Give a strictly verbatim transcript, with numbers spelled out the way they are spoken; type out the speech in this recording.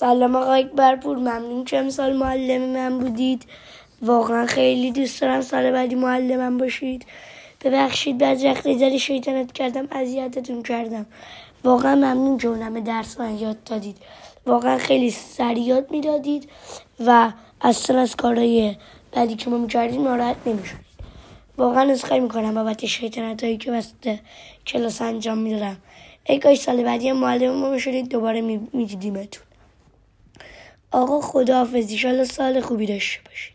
سلام آقای اکبرپور، ممنون که امسال معلم من بودید. واقعا خیلی دوست دارم سال بعدی معلمم باشید. ببخشید بعضی وقت خیلی شیطنت کردم، اذیتتون کردم. واقعا ممنون که اونم درس من یاد دادید. واقعا خیلی سریع یاد میدادید و اصلا از کارهای بعدی که ما میکردیم ناراحت نمیشدید. واقعا عذرخواهی میکنم بابت شیطنت هایی که وسط کلاس انجام میدادم. ای کاش سال بعدی معلم ما بشدید دوباره میدیدیمتون. آقا خداحافظ، ان شاءالله سال خوبی داشته باشید.